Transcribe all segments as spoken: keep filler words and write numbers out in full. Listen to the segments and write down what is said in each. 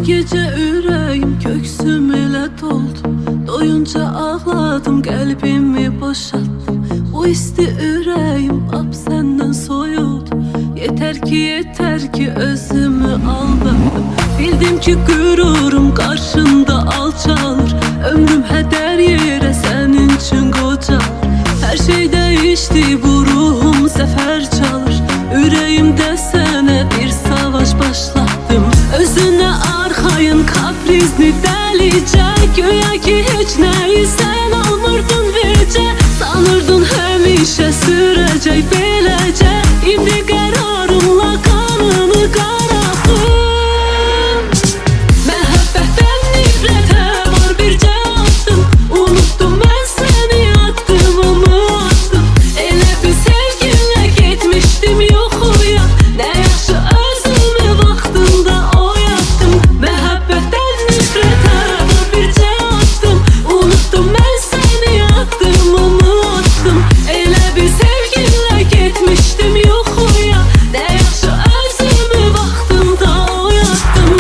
gece ürəyim köksüm elə doldu. Doyunca ağladım, qəlbimi boşalttım. Bu isti ürəyim ap səndən soyuldu. Yeter ki, yeter ki özümü aldattım. Bildim ki qürurum qarşında alçalır. Ömrüm hədər yerə sənin üçün qocalır. Hər şey dəyişdi, bu ruhum zəfər çalır. Ürəyimdə sənə bir savaş başlattım. Özünə arxayın, kaprizli, dəlicə. Güya ki heç nəyi sən almırdın vecə. Sanırdın həmişə sürəcək beləcə. İndi qərarımla qanını qarattım. Məhəbbətdən nifrətə var bircə addım. Unutdum mən səni, addımımı attım. Elə bir sevginlə getmişdim yuxuya. Nə yaxşı özümü vaxtında oyatdım. Məhəbbətdən nifrətə var bircə addım. Unutdum mən səni, addımımı attım. Elə bir sevginlə getmişdim yuxuya. Nə yaxşı özümü vaxtında oyatdım.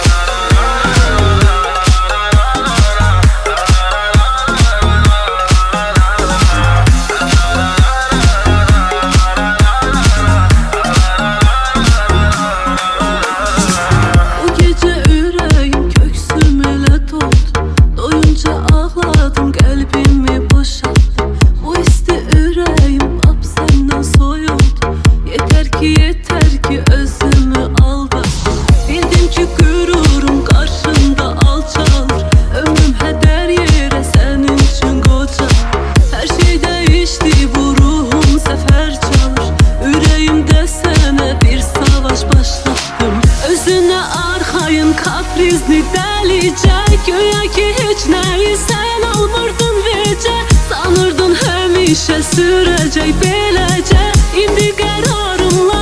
Bu gece ürəyim köksüm elə doldu. Doyunca ağladım, qəlbimi boşalttım. Bu isti ürəyim ap səndən soyuldu. Yeter ki, yeter ki özümü aldattım. Bildim ki qürurum qarşında alçalır. Ömrüm hədər yerə sənin üçün qocalır. Hər şey dəyişdi, bu ruhum zəfər çalır. Ürəyimdə sənə bir savaş başlattım. Özünə arxayın, kaprizli, dəlicə. Güya ki heç nəyi sən almırdın vecə. Sanırdın həmişə sürəcək beləcə. İndi qərarımla